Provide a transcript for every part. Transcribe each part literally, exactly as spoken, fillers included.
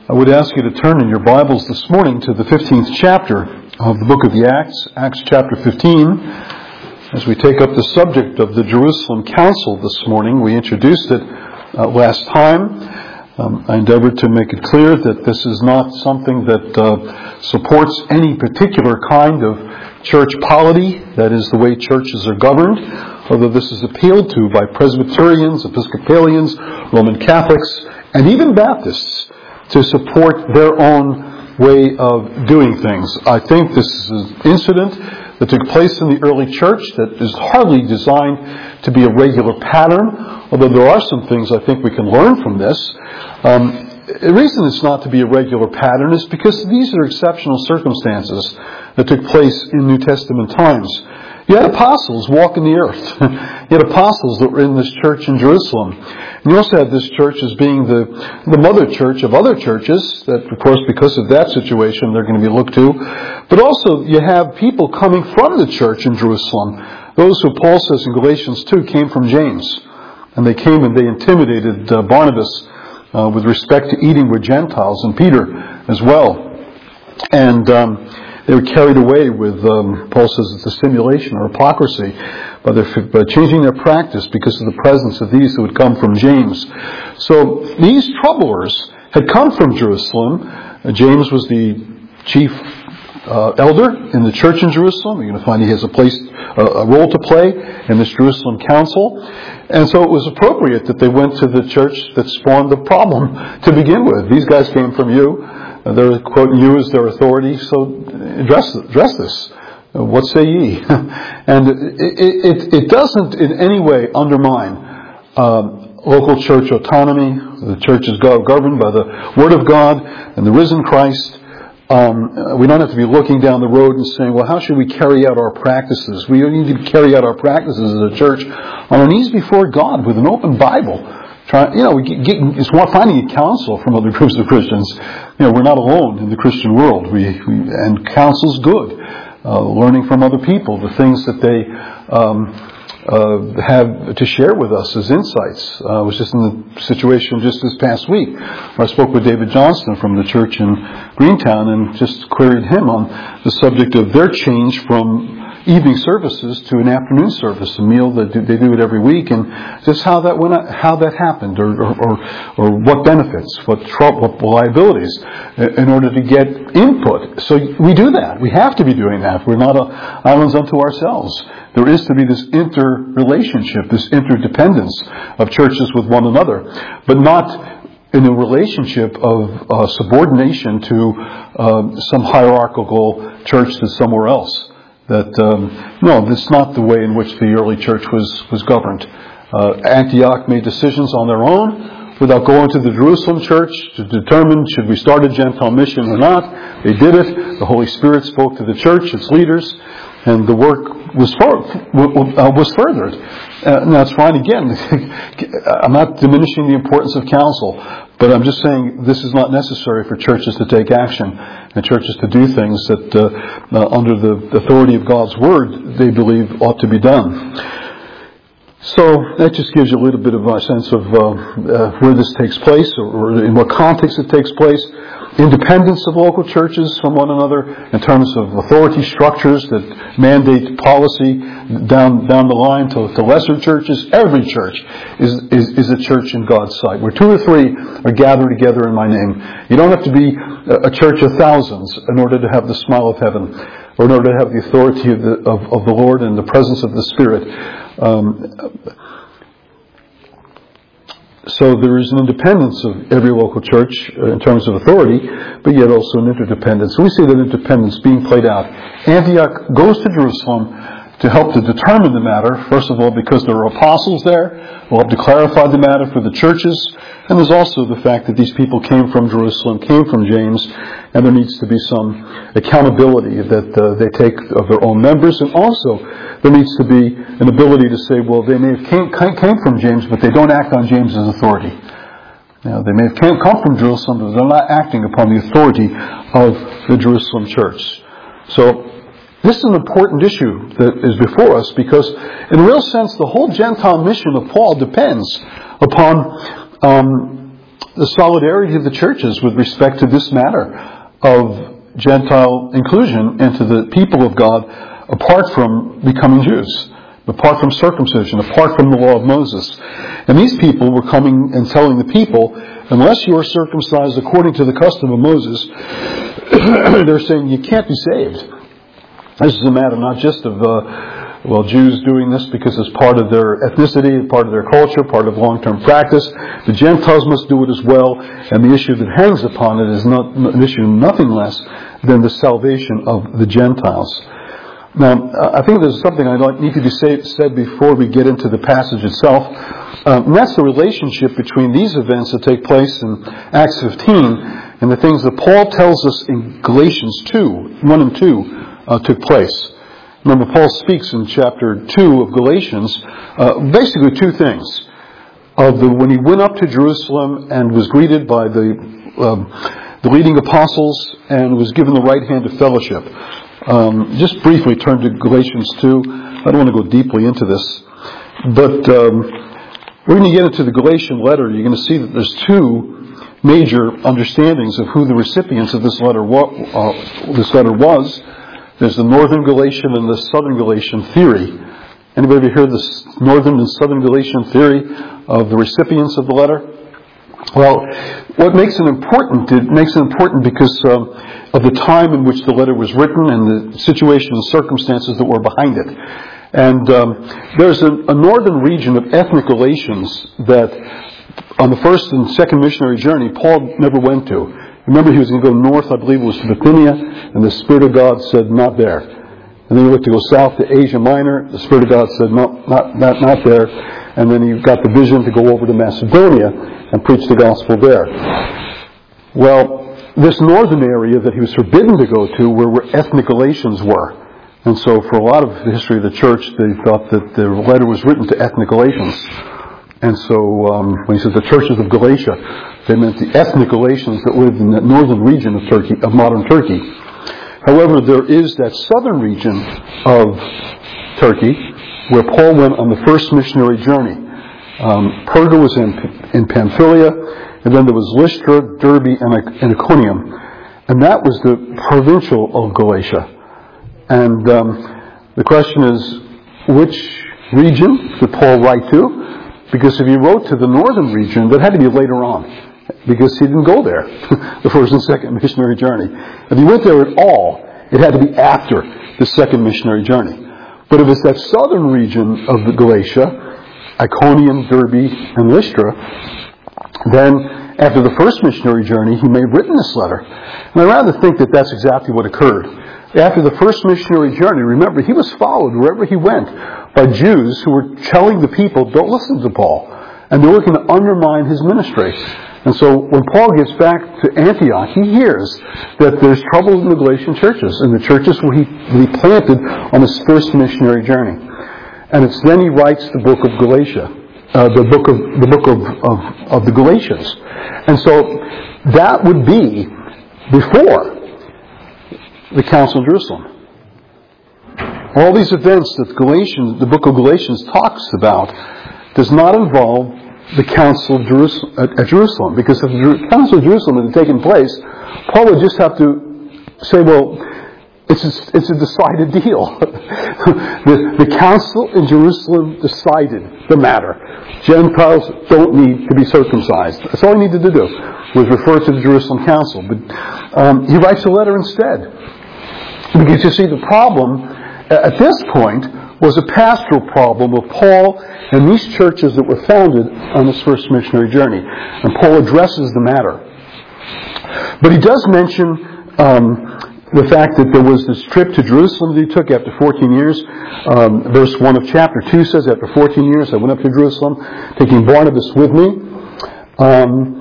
I would ask you to turn in your Bibles this morning to the fifteenth chapter of the book of the Acts, Acts chapter fifteen. As we take up the subject of the Jerusalem Council this morning, we introduced it uh, last time. Um, I endeavored to make it clear that this is not something that uh, supports any particular kind of church polity, that is the way churches are governed, although this is appealed to by Presbyterians, Episcopalians, Roman Catholics, and even Baptists to support their own way of doing things. I think this is an incident that took place in the early church that is hardly designed to be a regular pattern, although there are some things I think we can learn from this. Um, the reason it's not to be a regular pattern is because these are exceptional circumstances that took place in New Testament times. You had apostles walking the earth. You had apostles that were in this church in Jerusalem. And you also had this church as being the, the mother church of other churches that, of course, because of that situation, they're going to be looked to. But also, you have people coming from the church in Jerusalem. Those who Paul says in Galatians two came from James. And they came and they intimidated uh, Barnabas uh, with respect to eating with Gentiles, and Peter as well. And um, they were carried away with, um, Paul says it's a simulation or hypocrisy, by, their, by changing their practice because of the presence of these who had come from James. So these troublers had come from Jerusalem. Uh, James was the chief uh, elder in the church in Jerusalem. You're going to find he has a place, uh, a role to play in this Jerusalem council. And so it was appropriate that they went to the church that spawned the problem to begin with. These guys came from you. They're quoting you as their authority, so address, address this. What say ye? And it, it, it doesn't in any way undermine um, local church autonomy. The church is governed by the Word of God and the risen Christ. Um, we don't have to be looking down the road and saying, well, how should we carry out our practices? We need to carry out our practices as a church on our knees before God with an open Bible. Try, you know, we get, it's finding a counsel from other groups of Christians. You know, we're not alone in the Christian world. We, we and counsel's good. Uh, learning from other people the things that they um, uh, have to share with us as insights. Uh, I was just in the situation just this past week where I spoke with David Johnston from the church in Greentown and just queried him on the subject of their change from evening services to an afternoon service, a meal that they do it every week, and just how that went, how that happened, or or, or, or what benefits, what trouble, what liabilities, in order to get input. So we do that. We have to be doing that. We're not a, islands unto ourselves. There is to be this interrelationship, this interdependence of churches with one another, but not in a relationship of uh, subordination to uh, some hierarchical church that's somewhere else. That um, no, that's not the way in which the early church was was governed. Uh, Antioch made decisions on their own without going to the Jerusalem church to determine should we start a Gentile mission or not. They did it. The Holy Spirit spoke to the church, its leaders, and the work was for, uh, was furthered. Uh, and that's fine. Again, I'm not diminishing the importance of counsel, but I'm just saying this is not necessary for churches to take action and churches to do things that, uh, uh, under the authority of God's Word, they believe ought to be done. So that just gives you a little bit of a sense of uh, uh, where this takes place, or, or in what context it takes place. Independence of local churches from one another in terms of authority structures that mandate policy down down the line to, to lesser churches. Every church is, is, is a church in God's sight. Where two or three are gathered together in my name. You don't have to be a church of thousands in order to have the smile of heaven, or in order to have the authority of the, of, of the Lord and the presence of the Spirit. Um, So there is an independence of every local church in terms of authority, but yet also an interdependence. So we see that interdependence being played out. Antioch goes to Jerusalem to help to determine the matter, first of all because there are apostles there, will help to clarify the matter for the churches, and there's also the fact that these people came from Jerusalem, came from James, and there needs to be some accountability that uh, they take of their own members, and also there needs to be an ability to say, well, they may have came, came from James, but they don't act on James's authority. Now, they may have came, come from Jerusalem, but they're not acting upon the authority of the Jerusalem church. So this is an important issue that is before us because, in a real sense, the whole Gentile mission of Paul depends upon um, the solidarity of the churches with respect to this matter of Gentile inclusion into the people of God apart from becoming Jews, apart from circumcision, apart from the law of Moses. And these people were coming and telling the people, unless you are circumcised according to the custom of Moses, they're saying you can't be saved. This is a matter not just of, uh, well, Jews doing this because it's part of their ethnicity, part of their culture, part of long-term practice. The Gentiles must do it as well, and the issue that hangs upon it is not an issue nothing less than the salvation of the Gentiles. Now, I think there's something I need to be say, said before we get into the passage itself, um, and that's the relationship between these events that take place in Acts fifteen and the things that Paul tells us in Galatians two, one and two, uh, took place. Remember, Paul speaks in chapter two of Galatians, uh, basically two things. Of the when he went up to Jerusalem and was greeted by the um, the leading apostles and was given the right hand of fellowship. Um, just briefly turn to Galatians two. I don't want to go deeply into this, but um, we're going to get into the Galatian letter. You're going to see that there's two major understandings of who the recipients of this letter wa- uh, this letter was. There's the Northern Galatian and the Southern Galatian theory. Anybody ever heard this Northern and Southern Galatian theory of the recipients of the letter? Well, what makes it important, it makes it important because um, of the time in which the letter was written and the situation and circumstances that were behind it. And um, there's a, a northern region of ethnic Galatians that on the first and second missionary journey, Paul never went to. Remember, he was going to go north, I believe it was to Bithynia, and the Spirit of God said, not there. And then he looked to go south to Asia Minor. The Spirit of God said, no, not, not, not there. And then he got the vision to go over to Macedonia and preach the gospel there. Well, this northern area that he was forbidden to go to were where ethnic Galatians were. And so for a lot of the history of the church, they thought that the letter was written to ethnic Galatians. And so um, when he said the churches of Galatia, they meant the ethnic Galatians that lived in that northern region of Turkey, of modern Turkey. However, there is that southern region of Turkey where Paul went on the first missionary journey. Um, Perga was in, in Pamphylia, and then there was Lystra, Derbe, and Iconium. And that was the provincial of Galatia. And um, the question is, which region did Paul write to? Because if he wrote to the northern region, that had to be later on, because he didn't go there, the first and second missionary journey. If he went there at all, it had to be after the second missionary journey. But if it's that southern region of the Galatia, Iconium, Derbe, and Lystra, then after the first missionary journey, he may have written this letter. And I rather think that that's exactly what occurred. After the first missionary journey, remember, he was followed wherever he went by Jews who were telling the people, don't listen to Paul. And they were going to undermine his ministry. And so when Paul gets back to Antioch, he hears that there's trouble in the Galatian churches, in the churches where he, he planted on his first missionary journey. And it's then he writes the book of Galatia, uh, the book of the book of, of, of the Galatians. And so that would be before the Council of Jerusalem. All these events that Galatians, the book of Galatians talks about does not involve the Council of Jerusalem, at, at Jerusalem. Because if the Council of Jerusalem had taken place, Paul would just have to say, well, it's a, it's a decided deal. the, the Council in Jerusalem decided the matter. Gentiles don't need to be circumcised. That's all he needed to do, was refer to the Jerusalem Council. But um, he writes a letter instead. Because you see, the problem at this point was a pastoral problem of Paul and these churches that were founded on his first missionary journey. And Paul addresses the matter. But he does mention um, the fact that there was this trip to Jerusalem that he took after fourteen years. Um, verse one of chapter two says, after fourteen years I went up to Jerusalem, taking Barnabas with me. Um,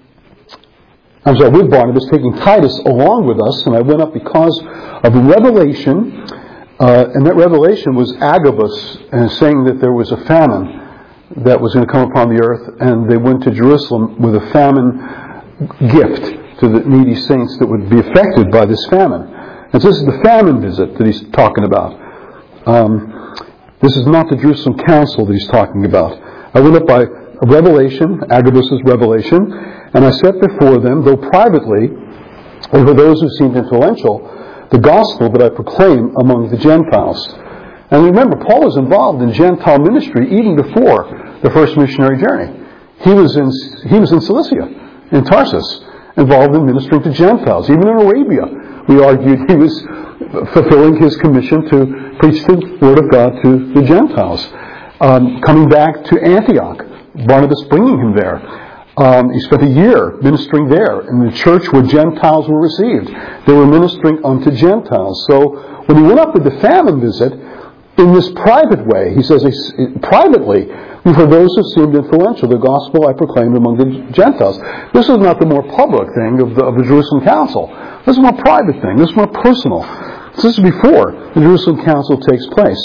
I'm sorry, with Barnabas, taking Titus along with us, and I went up because of a revelation, uh, and that revelation was Agabus, and saying that there was a famine that was going to come upon the earth, and they went to Jerusalem with a famine gift to the needy saints that would be affected by this famine. And so this is the famine visit that he's talking about. Um, this is not the Jerusalem Council that he's talking about. I went up by a revelation, Agabus' revelation, And I set before them, though privately, and for those who seemed influential, the gospel that I proclaim among the Gentiles. And remember, Paul was involved in Gentile ministry even before the first missionary journey. He was in he was in Cilicia, in Tarsus, involved in ministering to Gentiles. Even in Arabia, we argued he was fulfilling his commission to preach the word of God to the Gentiles. Um, coming back to Antioch, Barnabas bringing him there. Um, he spent a year ministering there in the church where Gentiles were received. They were ministering unto Gentiles. So when he went up with the famine visit, in this private way, he says, privately, for those who seemed influential, the gospel I proclaimed among the Gentiles. This is not the more public thing of the, of the Jerusalem Council. This is a more private thing. This is more personal. This is before the Jerusalem Council takes place.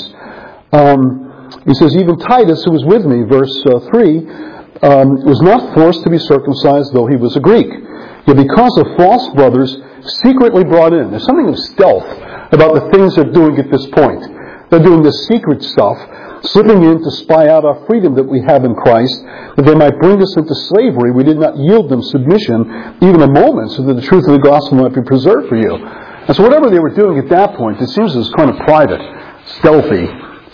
Um, he says, even Titus, who was with me, verse uh, three, um, was not forced to be circumcised, though he was a Greek. Yet because of false brothers secretly brought in, there's something of stealth about the things they're doing at this point. They're doing this secret stuff, slipping in to spy out our freedom that we have in Christ, that they might bring us into slavery. We did not yield them submission even a moment, so that the truth of the gospel might be preserved for you. And so whatever they were doing at that point, it seems it was kind of private, stealthy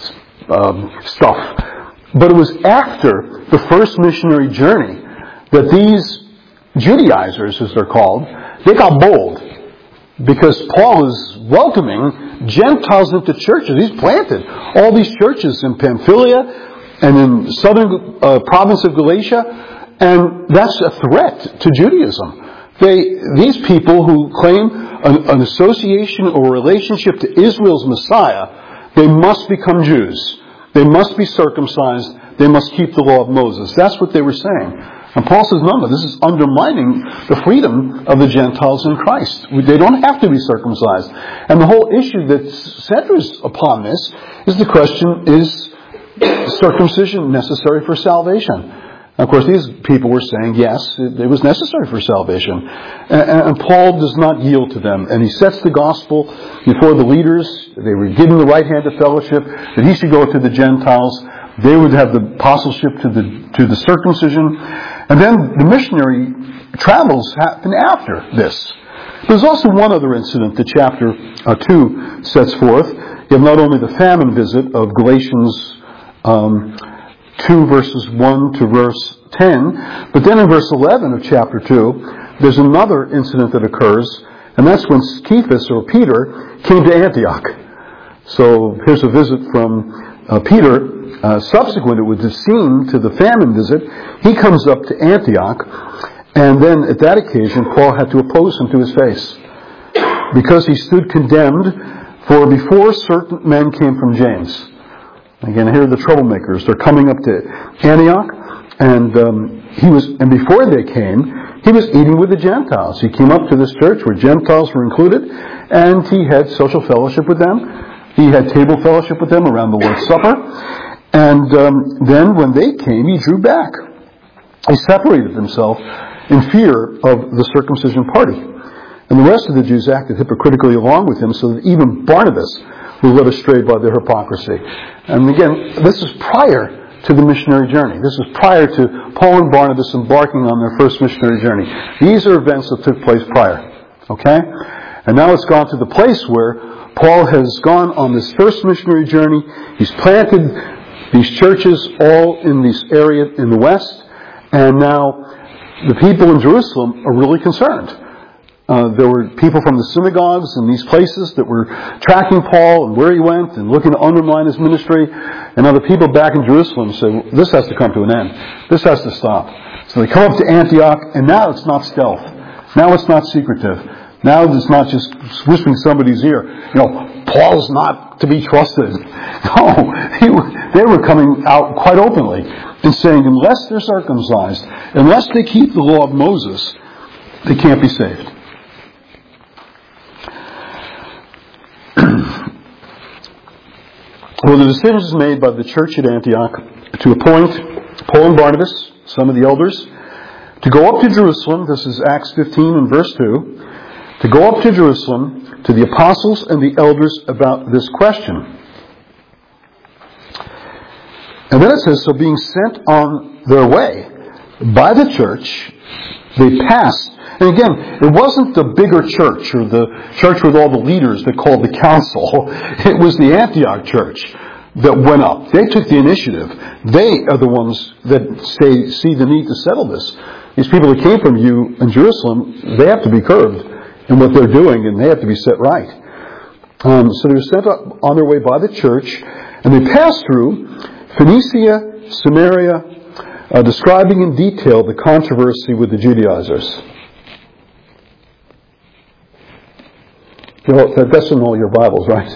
um, stuff. But it was after the first missionary journey that these Judaizers, as they're called, they got bold. Because Paul is welcoming Gentiles into churches. He's planted all these churches in Pamphylia and in southern uh, province of Galatia, and that's a threat to Judaism. They, these people who claim an, an association or relationship to Israel's Messiah, they must become Jews. They must be circumcised. They must keep the law of Moses. That's what they were saying. And Paul says, no, no, this is undermining the freedom of the Gentiles in Christ. They don't have to be circumcised. And the whole issue that centers upon this is the question, is circumcision necessary for salvation? And of course, these people were saying, yes, it, it was necessary for salvation. And, and Paul does not yield to them. And he sets the gospel before the leaders. They were given the right hand of fellowship, that he should go to the Gentiles. They would have the apostleship to the to the circumcision. And then the missionary travels happen after this. There's also one other incident that chapter uh, two sets forth. You have not only the famine visit of Galatians um, two verses one to verse ten, but then in verse eleven of chapter two, there's another incident that occurs, and that's when Cephas, or Peter, came to Antioch. So here's a visit from uh, Peter. Uh, subsequent, it would seem, to the famine visit, he comes up to Antioch, and then at that occasion, Paul had to oppose him to his face, because he stood condemned, for before certain men came from James. Again, here are the troublemakers. They're coming up to Antioch, and um, he was, and before they came, he was eating with the Gentiles. He came up to this church where Gentiles were included, and he had social fellowship with them. He had table fellowship with them around the Lord's Supper. And um, then when they came, he drew back. He separated himself in fear of the circumcision party. And the rest of the Jews acted hypocritically along with him, so that even Barnabas was led astray by their hypocrisy. And again, this is prior to the missionary journey. This is prior to Paul and Barnabas embarking on their first missionary journey. These are events that took place prior. Okay? And now it's gone to the place where Paul has gone on this first missionary journey. He's planted these churches all in this area in the west, and now the people in Jerusalem are really concerned. Uh, there were people from the synagogues in these places that were tracking Paul and where he went and looking to undermine his ministry, and other people back in Jerusalem say, well, this has to come to an end. This has to stop. So they come up to Antioch, and now it's not stealth. Now it's not secretive. Now it's not just whispering somebody's ear. You know, Paul's not to be trusted. No, he, they were coming out quite openly and saying, unless they're circumcised, unless they keep the law of Moses, they can't be saved. Well, the decision is made by the church at Antioch to appoint Paul and Barnabas, some of the elders, to go up to Jerusalem. This is Acts fifteen and verse two. To go up to Jerusalem to the apostles and the elders about this question. And then it says, so being sent on their way, by the church. They passed. And again, it wasn't the bigger church or the church with all the leaders that called the council. It was the Antioch church that went up. They took the initiative. They are the ones that say, see the need to settle this. These people that came from you in Jerusalem, they have to be curbed in what they're doing, and they have to be set right. Um, so they were sent up on their way by the church, and they passed through Phoenicia, Samaria, uh, describing in detail the controversy with the Judaizers. You know, that's in all your Bibles, right?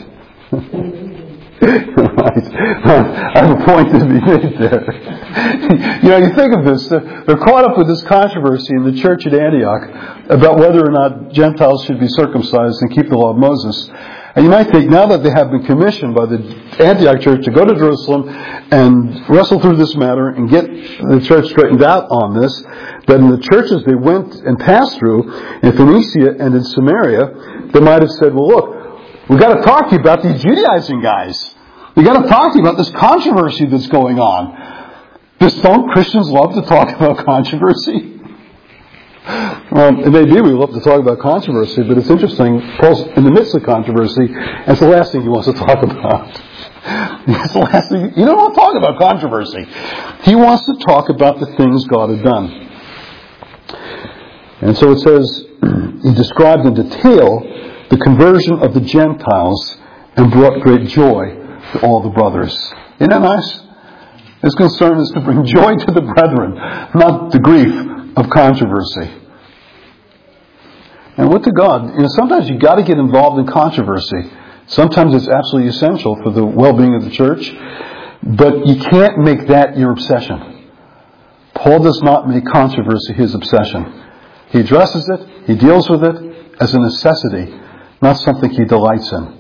Right. I have a point to be made there. You know, you think of this. They're caught up with this controversy in the church at Antioch about whether or not Gentiles should be circumcised and keep the law of Moses. And you might think, now that they have been commissioned by the Antioch church to go to Jerusalem and wrestle through this matter and get the church straightened out on this, that in the churches they went and passed through, in Phoenicia and in Samaria, they might have said, well, look, we've got to talk to you about these Judaizing guys. We've got to talk to you about this controversy that's going on. Just don't Christians love to talk about controversy? Well, it may be we love to talk about controversy, but it's interesting. Paul's in the midst of controversy, and it's the last thing he wants to talk about. It's the last thing. He don't want to talk about controversy. He wants to talk about the things God had done. And so it says, he described in detail the conversion of the Gentiles and brought great joy to all the brothers. Isn't that nice? His concern is to bring joy to the brethren, not the grief of controversy. And what to God, you know, sometimes you've got to get involved in controversy. Sometimes it's absolutely essential for the well-being of the church, but you can't make that your obsession. Paul does not make controversy his obsession. He addresses it, he deals with it as a necessity, not something he delights in.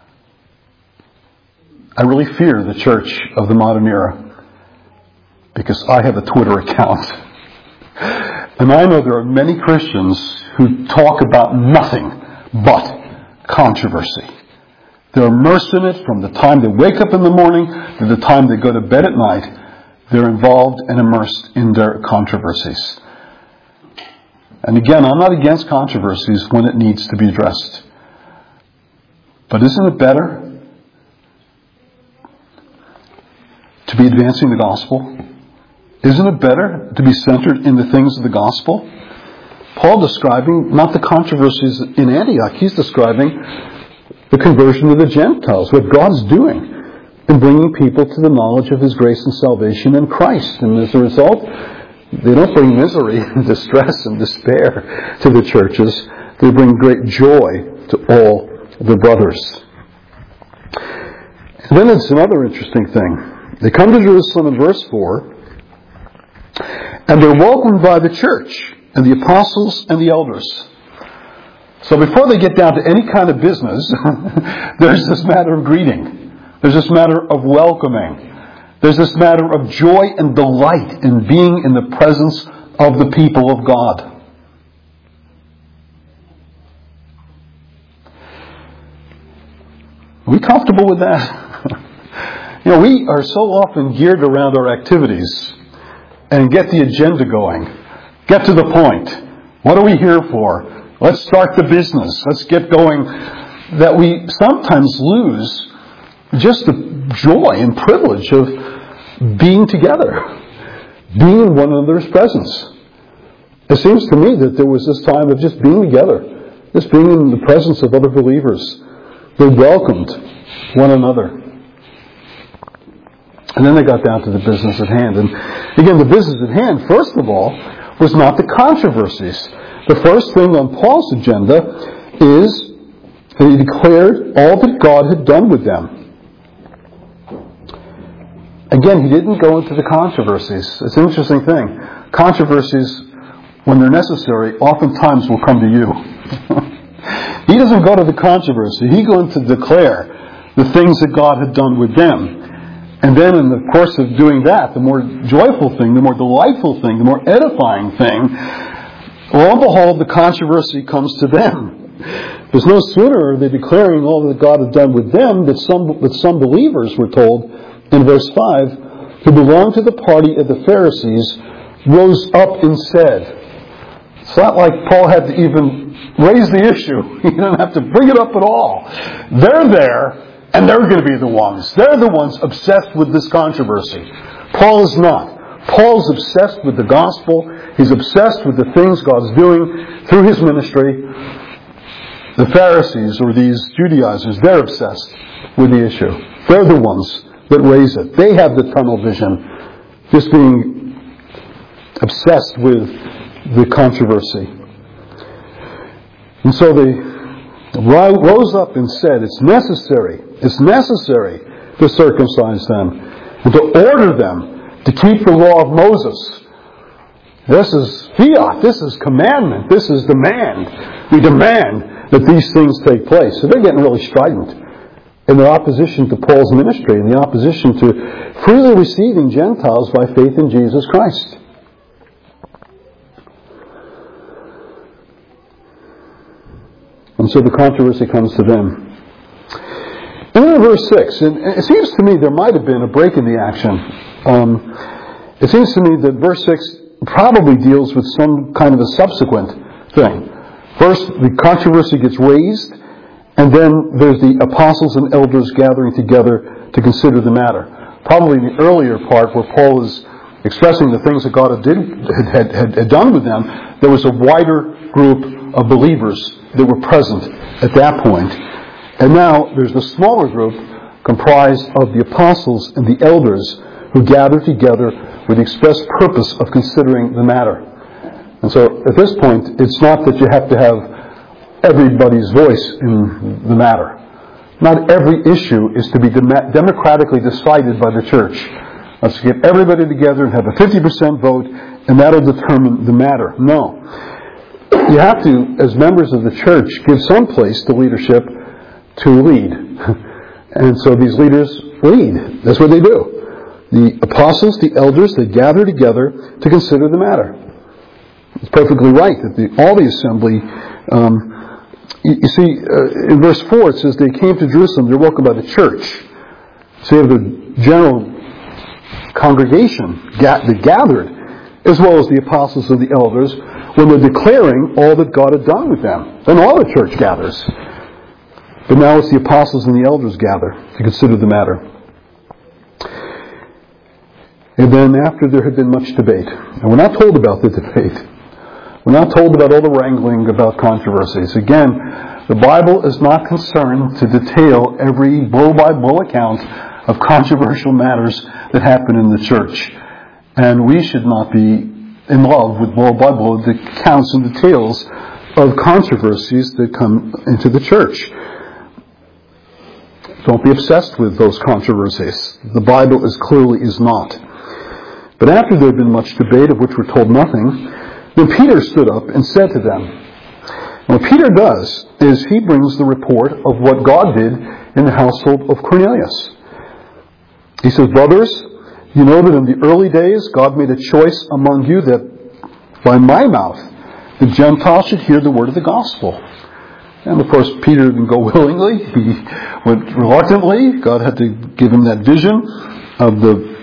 I really fear the church of the modern era because I have a Twitter account. And I know there are many Christians who talk about nothing but controversy. They're immersed in it from the time they wake up in the morning to the time they go to bed at night. They're involved and immersed in their controversies. And again, I'm not against controversies when it needs to be addressed. But isn't it better to be advancing the gospel? Isn't it better to be centered in the things of the gospel? Paul describing not the controversies in Antioch, he's describing the conversion of the Gentiles, what God's doing in bringing people to the knowledge of His grace and salvation in Christ. And as a result, they don't bring misery and distress and despair to the churches. They bring great joy to all the brothers. And then it's another interesting thing. They come to Jerusalem in verse four, and they're welcomed by the church and the apostles and the elders. So before they get down to any kind of business, there's this matter of greeting. There's this matter of welcoming. There's this matter of joy and delight in being in the presence of the people of God. Are we comfortable with that? You know, we are so often geared around our activities and get the agenda going. Get to the point. What are we here for? Let's start the business. Let's get going. That we sometimes lose just the joy and privilege of being together, being in one another's presence. It seems to me that there was this time of just being together, just being in the presence of other believers. They welcomed one another. And then they got down to the business at hand. And again, the business at hand, first of all, was not the controversies. The first thing on Paul's agenda is that he declared all that God had done with them. Again, he didn't go into the controversies. It's an interesting thing. Controversies, when they're necessary, oftentimes will come to you. He doesn't go to the controversy. He goes to declare the things that God had done with them. And then in the course of doing that, the more joyful thing, the more delightful thing, the more edifying thing, lo and behold, the controversy comes to them. Because no sooner are they declaring all that God had done with them, that some, that some believers were told in verse five, who belonged to the party of the Pharisees, rose up and said. It's not like Paul had to even raise the issue. He didn't have to bring it up at all. They're there, and they're going to be the ones. They're the ones obsessed with this controversy. Paul is not. Paul's obsessed with the gospel. He's obsessed with the things God's doing through his ministry. The Pharisees, or these Judaizers, they're obsessed with the issue. They're the ones that raise it. They have the tunnel vision, just being obsessed with the controversy. And so they rose up and said, it's necessary, it's necessary to circumcise them and to order them to keep the law of Moses. This is fiat, this is commandment, this is demand. We demand that these things take place. So they're getting really strident in their opposition to Paul's ministry, in the opposition to freely receiving Gentiles by faith in Jesus Christ. And so the controversy comes to them. And then in verse six, and it seems to me there might have been a break in the action. Um, it seems to me that verse six probably deals with some kind of a subsequent thing. First, the controversy gets raised, and then there's the apostles and elders gathering together to consider the matter. Probably in the earlier part where Paul is expressing the things that God had, did, had, had, had done with them, there was a wider group of believers that were present at that point. And now there's the smaller group comprised of the apostles and the elders who gather together with the express purpose of considering the matter. And so at this point, it's not that you have to have everybody's voice in the matter. Not every issue is to be dem- democratically decided by the church. Let's get everybody together and have a fifty percent vote, and that'll determine the matter. No. You have to, as members of the church, give some place to leadership to lead. And so these leaders lead. That's what they do. The apostles, the elders, they gather together to consider the matter. It's perfectly right that the, all the assembly, um, you, you see, uh, in verse four it says they came to Jerusalem, they're welcomed by the church. So you have the general congregation ga- that gathered, as well as the apostles and the elders, when they're declaring all that God had done with them. Then all the church gathers. But now it's the apostles and the elders gather to consider the matter. And then after there had been much debate, and we're not told about the debate, we're not told about all the wrangling about controversies. Again, the Bible is not concerned to detail every blow-by-blow account of controversial matters that happen in the church. And we should not be in love with blow-by-blow accounts and details of controversies that come into the church. Don't be obsessed with those controversies. The Bible as clearly is not. But after there had been much debate, of which we're told nothing, then Peter stood up and said to them. And what Peter does is he brings the report of what God did in the household of Cornelius. He says, brothers, you know that in the early days God made a choice among you that by my mouth the Gentiles should hear the word of the gospel. And of course Peter didn't go willingly. He went reluctantly. God had to give him that vision of the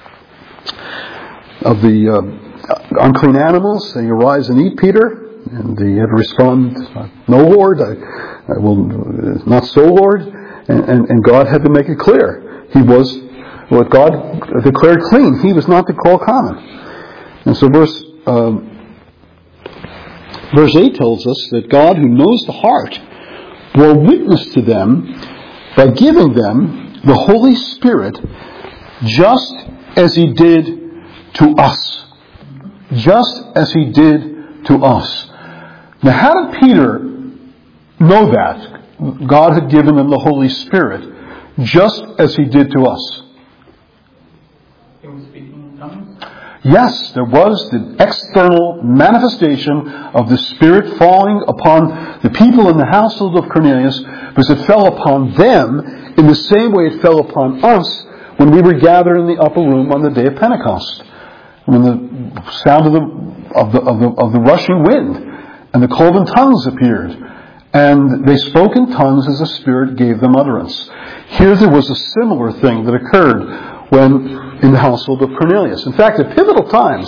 of the uh, unclean animals, saying, arise and eat, Peter. And he had to respond, no, Lord, I, I will not so, Lord. And, and, and God had to make it clear. He was what God declared clean. He was not to call common. And so verse um, verse eight tells us that God, who knows the heart, bore witness to them by giving them the Holy Spirit, just as He did to us. Just as He did to us. Now, how did Peter know that God had given him the Holy Spirit, just as He did to us? He was speaking in tongues? Yes, there was the external manifestation of the Spirit falling upon the people in the household of Cornelius, because it fell upon them in the same way it fell upon us when we were gathered in the upper room on the day of Pentecost. When the sound of the of the of the, of the rushing wind and the cloven tongues appeared, and they spoke in tongues as the Spirit gave them utterance. Here there was a similar thing that occurred when in the household of Cornelius. In fact, at pivotal times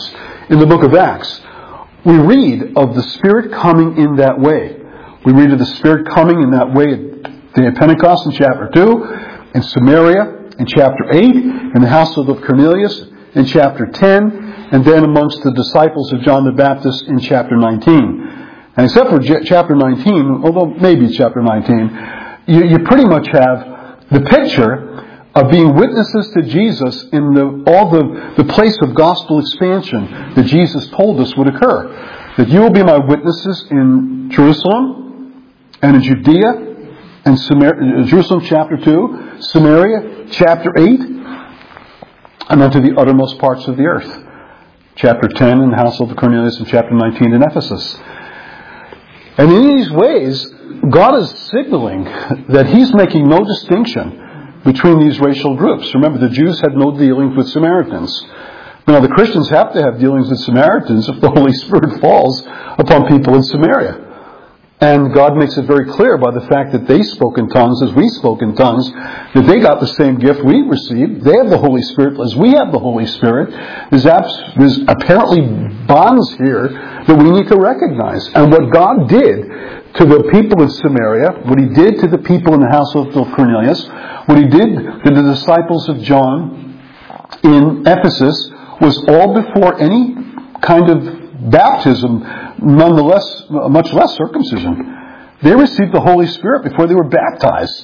in the book of Acts, we read of the Spirit coming in that way. We read of the Spirit coming in that way at the Pentecost in chapter two, in Samaria in chapter eight, in the household of Cornelius in chapter ten, and then amongst the disciples of John the Baptist in chapter nineteen. And except for chapter nineteen, although maybe chapter nineteen, you, you pretty much have the picture of being witnesses to Jesus in the, all the, the place of gospel expansion that Jesus told us would occur. That you will be my witnesses in Jerusalem and in Judea and Samaria, Jerusalem chapter two, Samaria chapter eight, and then to the uttermost parts of the earth. Chapter ten in the household of Cornelius and chapter nineteen in Ephesus. And in these ways, God is signaling that He's making no distinction between these racial groups. Remember, the Jews had no dealings with Samaritans. Now, the Christians have to have dealings with Samaritans if the Holy Spirit falls upon people in Samaria. And God makes it very clear by the fact that they spoke in tongues as we spoke in tongues, that they got the same gift we received. They have the Holy Spirit as we have the Holy Spirit. There's, abs- there's apparently bonds here that we need to recognize. And what God did to the people in Samaria, what He did to the people in the household of Cornelius, what He did to the disciples of John in Ephesus, was all before any kind of baptism, nonetheless, much less circumcision. They received the Holy Spirit before they were baptized.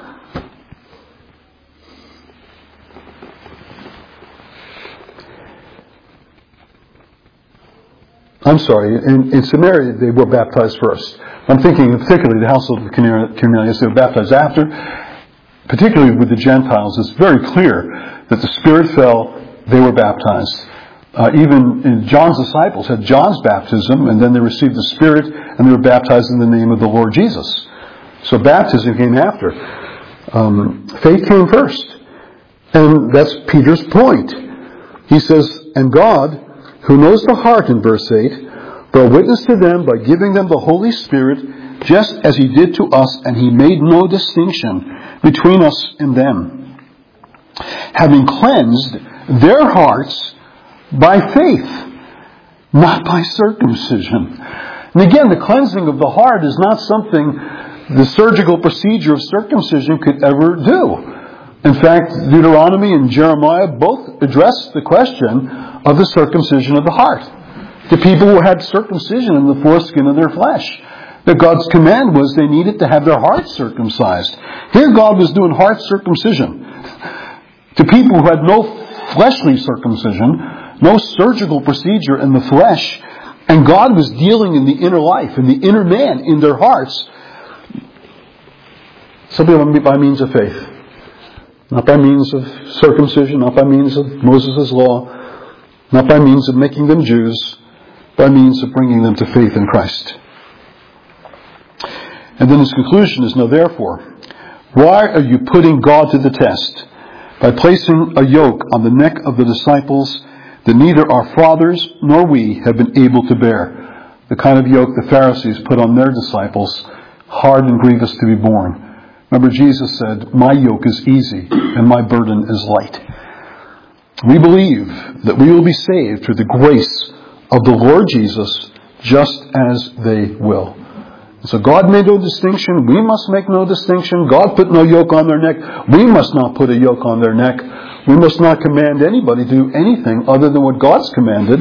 I'm sorry, in, in Samaria they were baptized first. I'm thinking particularly the household of Cornelius, they were baptized after. Particularly with the Gentiles, it's very clear that the Spirit fell, they were baptized. Uh, even in John's disciples had John's baptism, and then they received the Spirit, and they were baptized in the name of the Lord Jesus. So baptism came after. Um, faith came first. And that's Peter's point. He says, and God, who knows the heart in verse eight, bore witness to them by giving them the Holy Spirit, just as He did to us, and He made no distinction between us and them, having cleansed their hearts by faith, not by circumcision. And again, the cleansing of the heart is not something the surgical procedure of circumcision could ever do. In fact, Deuteronomy and Jeremiah both address the question of the circumcision of the heart. The people who had circumcision in the foreskin of their flesh, that God's command was they needed to have their hearts circumcised. Here God was doing heart circumcision to people who had no fleshly circumcision, no surgical procedure in the flesh, and God was dealing in the inner life, in the inner man, in their hearts, simply by means of faith. Not by means of circumcision, not by means of Moses' law, not by means of making them Jews, by means of bringing them to faith in Christ. And then his conclusion is, now therefore, why are you putting God to the test by placing a yoke on the neck of the disciples that neither our fathers nor we have been able to bear? The kind of yoke the Pharisees put on their disciples, hard and grievous to be borne. Remember, Jesus said, my yoke is easy and my burden is light. We believe that we will be saved through the grace of the Lord Jesus, just as they will. So God made no distinction. We must make no distinction. God put no yoke on their neck. We must not put a yoke on their neck. We must not command anybody to do anything other than what God's commanded.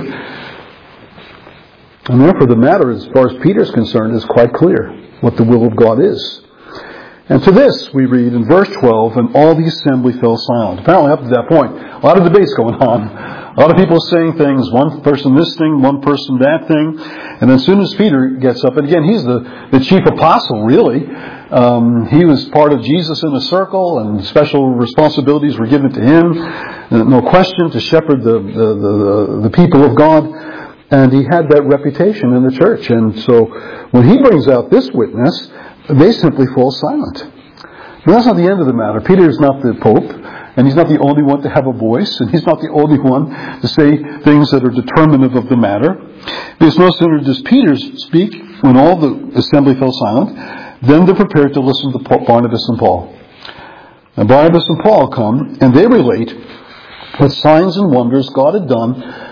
And therefore the matter, as far as Peter's concerned, is quite clear what the will of God is. And to this we read in verse twelve, and all the assembly fell silent. Apparently up to that point, a lot of debates going on. A lot of people saying things, one person this thing, one person that thing. And then as soon as Peter gets up, and again, he's the, the chief apostle, really. Um, he was part of Jesus in a circle, and special responsibilities were given to him. And no question, to shepherd the, the, the, the people of God. And he had that reputation in the church. And so when he brings out this witness, they simply fall silent. But that's not the end of the matter. Peter is not the Pope, and he's not the only one to have a voice, and he's not the only one to say things that are determinative of the matter. Because no sooner does Peter speak, when all the assembly fell silent, then they're prepared to listen to Barnabas and Paul. And Barnabas and Paul come, and they relate what signs and wonders God had done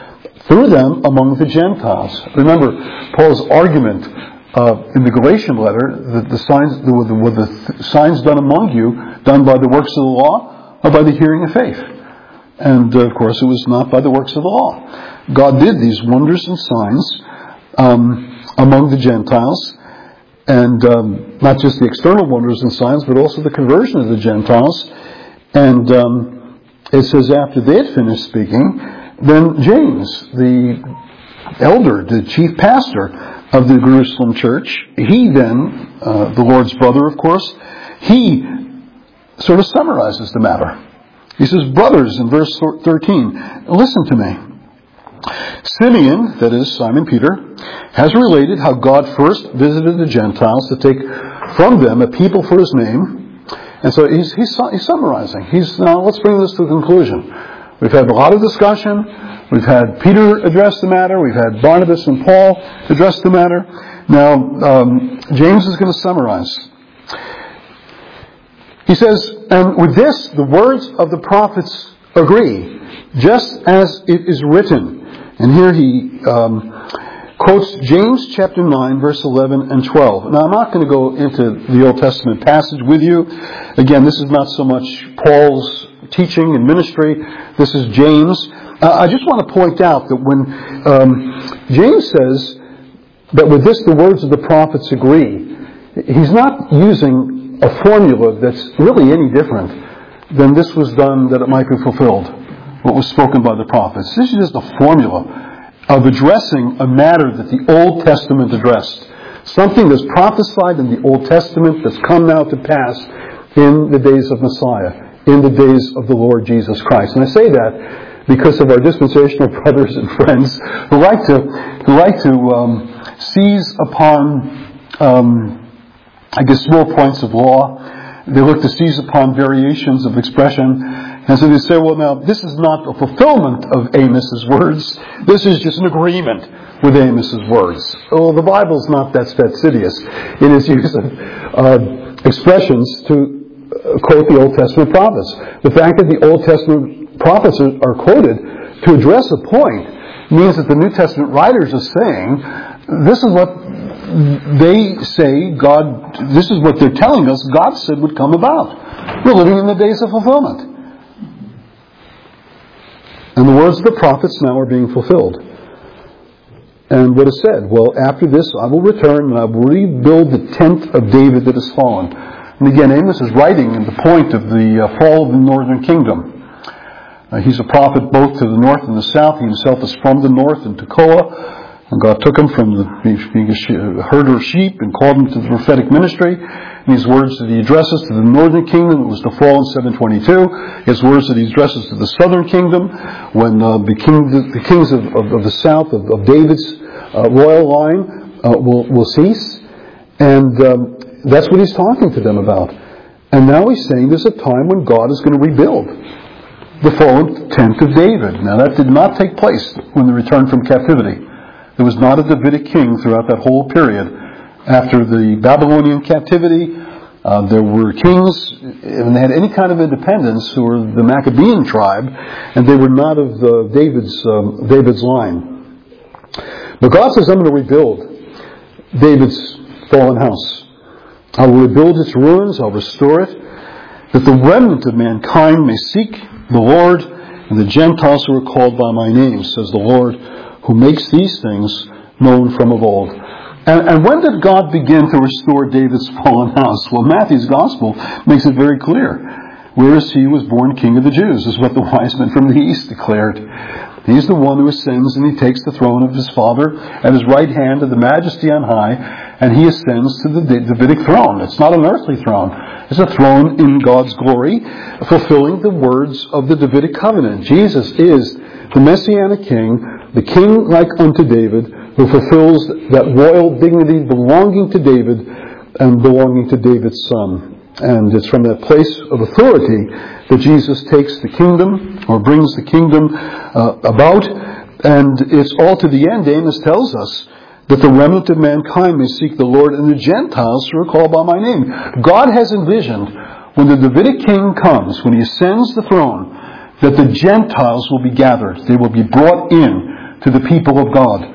through them among the Gentiles. Remember, Paul's argument uh, in the Galatian letter that the signs were the, were the th- signs done among you done by the works of the law or by the hearing of faith. And uh, of course, it was not by the works of the law. God did these wonders and signs um, among the Gentiles, and um, not just the external wonders and signs, but also the conversion of the Gentiles. And um, it says after they had finished speaking, then James, the elder, the chief pastor of the Jerusalem church, he then, uh, the Lord's brother, of course, he sort of summarizes the matter. He says, brothers, in verse thirteen, listen to me. Simeon, that is Simon Peter, has related how God first visited the Gentiles to take from them a people for his name. And so he's, he's, he's summarizing. He's, now let's bring this to a conclusion. We've had a lot of discussion. We've had Peter address the matter. We've had Barnabas and Paul address the matter. Now, um, James is going to summarize. He says, and with this, the words of the prophets agree, just as it is written. And here he um, quotes James chapter nine, verse eleven and twelve. Now, I'm not going to go into the Old Testament passage with you. Again, this is not so much Paul's teaching and ministry. This is James. Uh, I just want to point out that when um, James says that with this the words of the prophets agree, he's not using a formula that's really any different than this was done that it might be fulfilled, what was spoken by the prophets. This is just a formula of addressing a matter that the Old Testament addressed. Something that's prophesied in the Old Testament that's come now to pass in the days of Messiah, in the days of the Lord Jesus Christ. And I say that because of our dispensational brothers and friends who like to who like to um, seize upon, um, I guess, small points of law. They look to seize upon variations of expression. And so they say, well, now, this is not a fulfillment of Amos's words. This is just an agreement with Amos's words. Well, the Bible's not that fastidious in its use of uh, expressions to uh, quote the Old Testament prophets. The fact that the Old Testament prophets are, are quoted to address a point means that the New Testament writers are saying, this is what they say God, this is what they're telling us God said would come about. We're living in the days of fulfillment. And the words of the prophets now are being fulfilled. And what is said? Well, after this I will return and I will rebuild the tent of David that has fallen. And again, Amos is writing in the point of the uh, fall of the northern kingdom. Uh, he's a prophet both to the north and the south. He himself is from the north in Tekoa. And God took him from the, being a herder of sheep and called him to the prophetic ministry. And these words that he addresses to the northern kingdom, it was to fall in seven twenty-two. His words that he addresses to the southern kingdom, when uh, the, king, the, the kings of, of, of the south, of, of David's uh, royal line, uh, will, will cease. And um, that's what he's talking to them about. And now he's saying there's a time when God is going to rebuild the fallen tent of David. Now that did not take place when they returned from captivity. There was not a Davidic king throughout that whole period. After the Babylonian captivity, uh, there were kings, and they had any kind of independence, who were the Maccabean tribe, and they were not of uh, David's um, David's line. But God says, I'm going to rebuild David's fallen house. I will rebuild its ruins, I'll restore it, that the remnant of mankind may seek the Lord, and the Gentiles who are called by my name, says the Lord, who makes these things known from of old. And, and when did God begin to restore David's fallen house? Well, Matthew's Gospel makes it very clear. Whereas he was born King of the Jews, is what the wise men from the east declared. He's the one who ascends, and he takes the throne of his father at his right hand of the majesty on high, and he ascends to the Davidic throne. It's not an earthly throne. It's a throne in God's glory, fulfilling the words of the Davidic covenant. Jesus is the Messianic King, the King like unto David, who fulfills that royal dignity belonging to David and belonging to David's son. And it's from that place of authority that Jesus takes the kingdom, or brings the kingdom uh, about. And it's all to the end, Amos tells us, that the remnant of mankind may seek the Lord, and the Gentiles who are called by my name. God has envisioned, when the Davidic king comes, when he ascends the throne, that the Gentiles will be gathered. They will be brought in to the people of God.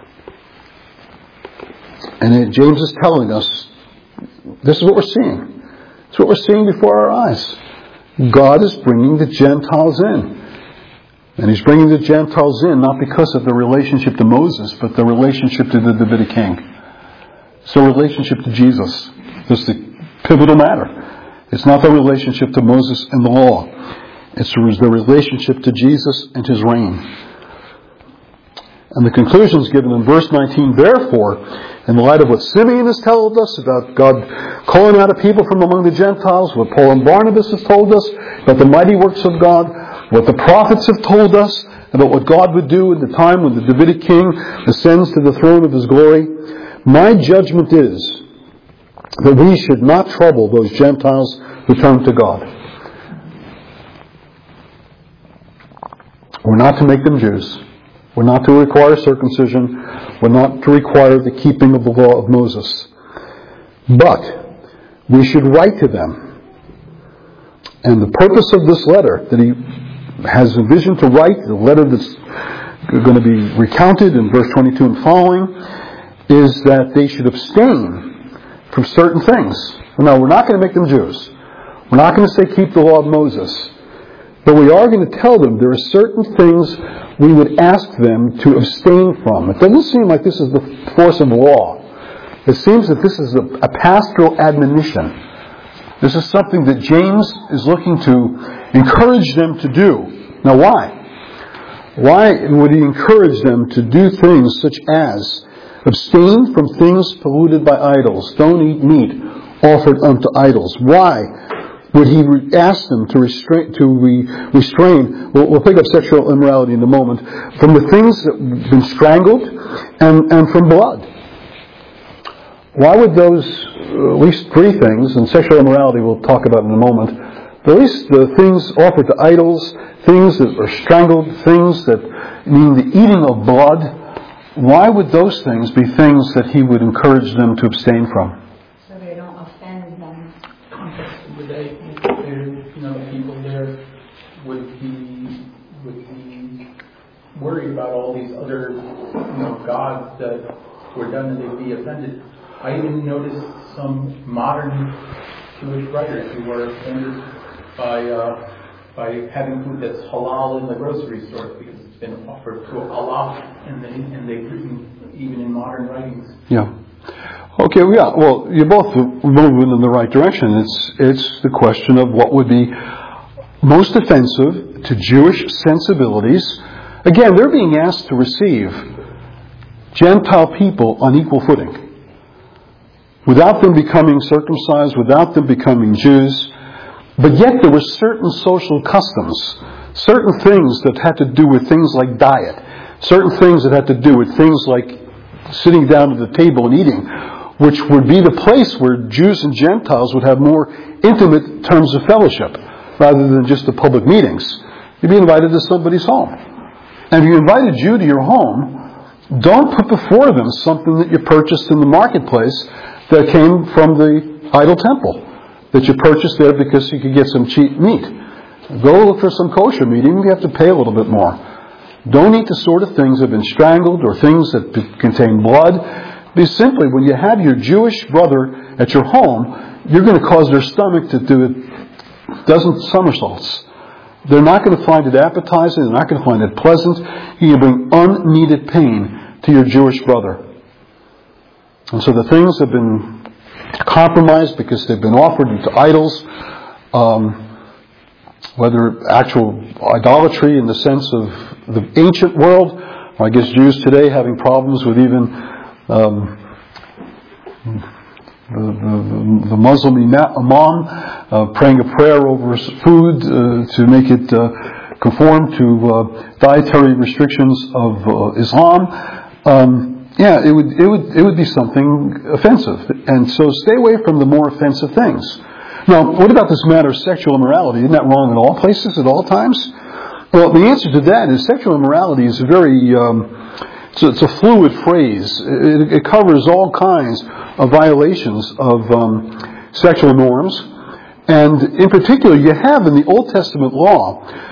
And it, James is telling us, this is what we're seeing. It's what we're seeing before our eyes. God is bringing the Gentiles in. And He's bringing the Gentiles in not because of the relationship to Moses, but the relationship to the Davidic king. It's the relationship to Jesus. That's the pivotal matter. It's not the relationship to Moses and the law. It's the relationship to Jesus and His reign. And the conclusion is given in verse nineteen. Therefore, in the light of what Simeon has told us about God calling out a people from among the Gentiles, what Paul and Barnabas have told us about the mighty works of God, what the prophets have told us about what God would do in the time when the Davidic king ascends to the throne of His glory, my judgment is that we should not trouble those Gentiles who turn to God. We're not to make them Jews. We're not to require circumcision. We're not to require the keeping of the law of Moses. But we should write to them. And the purpose of this letter that he has envisioned to write, the letter that's going to be recounted in verse twenty-two and following, is that they should abstain from certain things. Now, we're not going to make them Jews. We're not going to say keep the law of Moses. But we are going to tell them there are certain things we would ask them to abstain from. It doesn't seem like this is the force of law. It seems that this is a, a pastoral admonition. This is something that James is looking to encourage them to do. Now why? Why would he encourage them to do things such as abstain from things polluted by idols? Don't eat meat offered unto idols. Why would he re- ask them to restrain, to re- restrain we'll, we'll pick up sexual immorality in a moment, from the things that have been strangled and, and from blood? Why would those, uh, at least three things, and sexual immorality we'll talk about in a moment, but at least the things offered to idols, things that are strangled, things that mean the eating of blood, why would those things be things that he would encourage them to abstain from? So they don't offend them. Would they, you know, the people there would be would be worried about all these other, you know, gods that were done, and they'd be offended. I even noticed some modern Jewish writers who were offended by uh, by having food that's halal in the grocery stores because it's been offered to Allah, and they and they've written even in modern writings. Yeah. Okay. Well, yeah. Well, you're both moving in the right direction. It's it's the question of what would be most offensive to Jewish sensibilities. Again, they're being asked to receive Gentile people on equal footing, without them becoming circumcised, without them becoming Jews. But yet there were certain social customs, certain things that had to do with things like diet, certain things that had to do with things like sitting down at the table and eating, which would be the place where Jews and Gentiles would have more intimate terms of fellowship, rather than just the public meetings. You'd be invited to somebody's home. And if you invite a Jew to your home, don't put before them something that you purchased in the marketplace that came from the idol temple, that you purchased there because you could get some cheap meat. Go look for some kosher meat, even if you have to pay a little bit more. Don't eat the sort of things that have been strangled or things that contain blood. Because simply, when you have your Jewish brother at your home, you're going to cause their stomach to do a dozen somersaults. They're not going to find it appetizing. They're not going to find it pleasant. You're going to bring unneeded pain to your Jewish brother. And so the things have been compromised because they've been offered to idols, um, whether actual idolatry in the sense of the ancient world, or I guess Jews today having problems with even um, the, the, the Muslim imam uh, praying a prayer over food uh, to make it uh, conform to uh, dietary restrictions of uh, Islam. Um, Yeah, it would it would it would be something offensive, and so stay away from the more offensive things. Now, what about this matter of sexual immorality? Isn't that wrong in all places at all times? Well, the answer to that is sexual immorality is a very um, it's, a, it's a fluid phrase. It, it covers all kinds of violations of um, sexual norms, and in particular, you have in the Old Testament law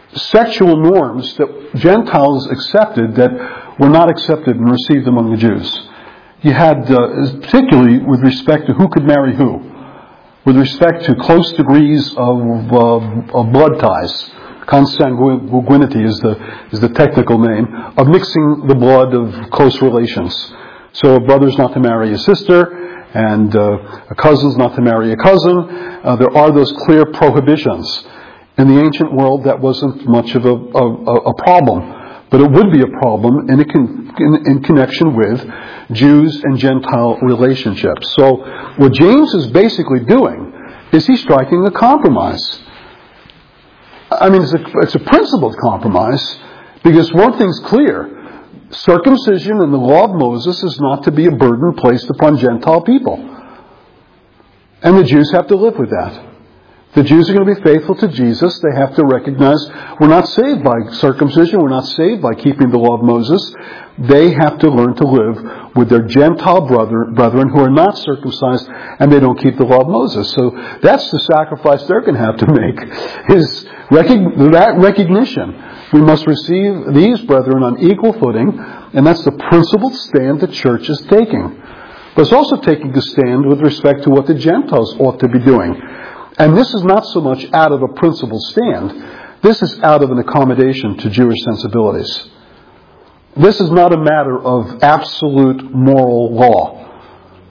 sexual norms that Gentiles accepted that were not accepted and received among the Jews. You had, uh, particularly with respect to who could marry who, with respect to close degrees of, uh, of blood ties. Consanguinity is the is the technical name of mixing the blood of close relations. So a brother's not to marry a sister, and uh, a cousin's not to marry a cousin. Uh, there are those clear prohibitions. In the ancient world, that wasn't much of a, a, a problem, but it would be a problem in, a con, in, in connection with Jews and Gentile relationships. So what James is basically doing is he's striking a compromise. I mean, it's a, it's a principled compromise, because one thing's clear. Circumcision in the law of Moses is not to be a burden placed upon Gentile people. And the Jews have to live with that. The Jews are going to be faithful to Jesus. They have to recognize we're not saved by circumcision. We're not saved by keeping the law of Moses. They have to learn to live with their Gentile brother, brethren who are not circumcised and they don't keep the law of Moses. So that's the sacrifice they're going to have to make, is recog- that recognition. We must receive these brethren on equal footing, and that's the principled stand the church is taking. But it's also taking a stand with respect to what the Gentiles ought to be doing. And this is not so much out of a principled stand. This is out of an accommodation to Jewish sensibilities. This is not a matter of absolute moral law.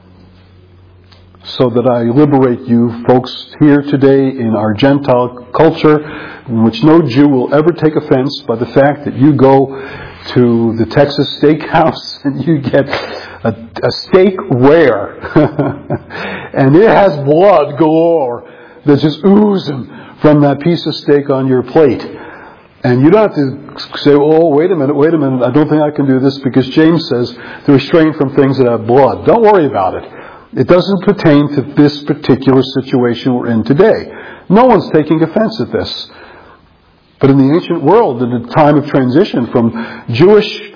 So that I liberate you folks here today in our Gentile culture, in which no Jew will ever take offense by the fact that you go to the Texas Steakhouse and you get a, a steak rare. And it has blood galore that's just oozing from that piece of steak on your plate. And you don't have to say, oh, wait a minute, wait a minute, I don't think I can do this, because James says to refrain from things that have blood. Don't worry about it. It doesn't pertain to this particular situation we're in today. No one's taking offense at this. But in the ancient world, in the time of transition from Jewish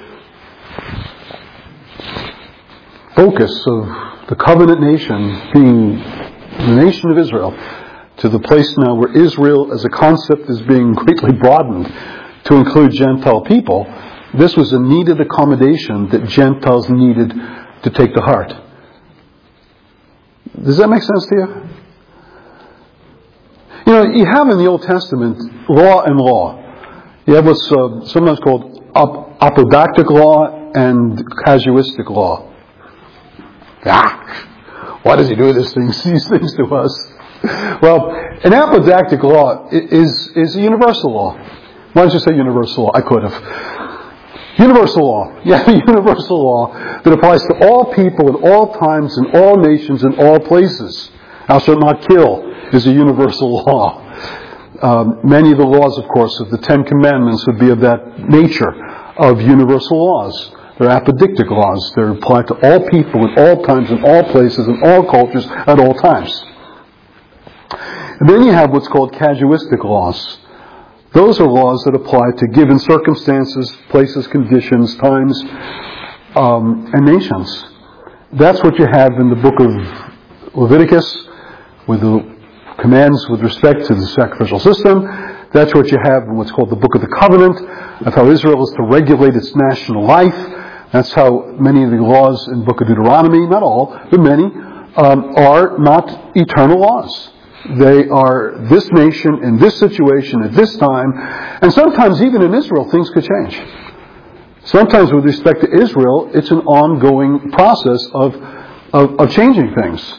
focus of the covenant nation being the nation of Israel, to the place now where Israel as a concept is being greatly broadened to include Gentile people, this was a needed accommodation that Gentiles needed to take to heart. Does that make sense to you? You know, you have in the Old Testament law and law. You have what's uh, sometimes called ap- apodactic law and casuistic law. Ah, why does he do these things, these things to us? Well, an apodactic law is, is a universal law. Why did you say universal law? I could have. Universal law. Yeah, universal law that applies to all people in all times, in all nations, in all places. Thou shalt not kill is a universal law. Um, many of the laws, of course, of the Ten Commandments would be of that nature, of universal laws. They're apodictic laws. They're applied to all people in all times, in all places, in all cultures, at all times. And then you have what's called casuistic laws. Those are laws that apply to given circumstances, places, conditions, times, um, and nations. That's what you have in the book of Leviticus, with the commands with respect to the sacrificial system. That's what you have in what's called the book of the covenant, of how Israel is to regulate its national life. That's how many of the laws in the book of Deuteronomy, not all, but many, um, are not eternal laws. They are this nation in this situation at this time. And sometimes even in Israel things could change. Sometimes with respect to Israel, it's an ongoing process of, of, of changing things.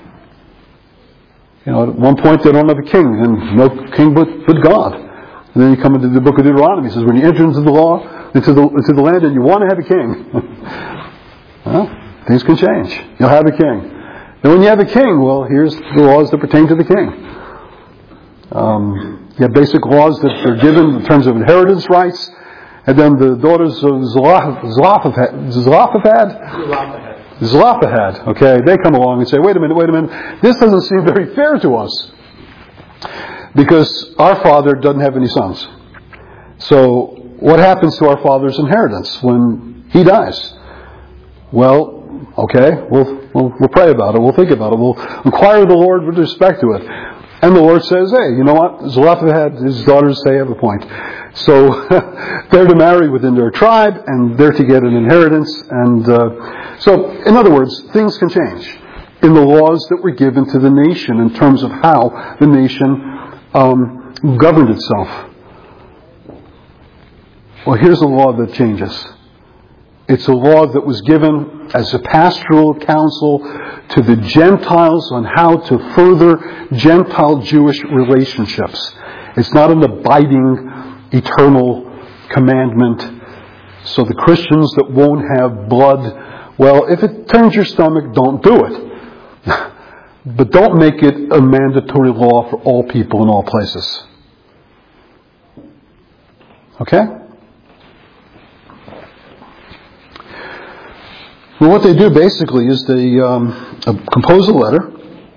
You know, at one point they don't have a king, and no king but, but God. And then you come into the book of Deuteronomy, it says when you enter into the law, into the, into the land and you want to have a king, well, things can change. You'll have a king. And when you have a king, well, here's the laws that pertain to the king. Um, you have basic laws that are given in terms of inheritance rights, and then the daughters of Zelophehad, Zelophehad, Zelophehad, okay, they come along and say, wait a minute, wait a minute, this doesn't seem very fair to us, because our father doesn't have any sons. So, what happens to our father's inheritance when he dies? Well, okay, we'll, we'll we'll pray about it, we'll think about it, we'll inquire of the Lord with respect to it. And the Lord says, hey, you know what? Zelophehad, his daughters, they have a point. So they're to marry within their tribe, and they're to get an inheritance. And uh, so, in other words, things can change in the laws that were given to the nation in terms of how the nation um, governed itself. Well, here's a law that changes. It's a law that was given as a pastoral counsel to the Gentiles on how to further Gentile-Jewish relationships. It's not an abiding, eternal commandment. So the Christians that won't have blood, well, if it turns your stomach, don't do it. But don't make it a mandatory law for all people in all places. Okay? Well, what they do basically is they um, uh, compose a letter.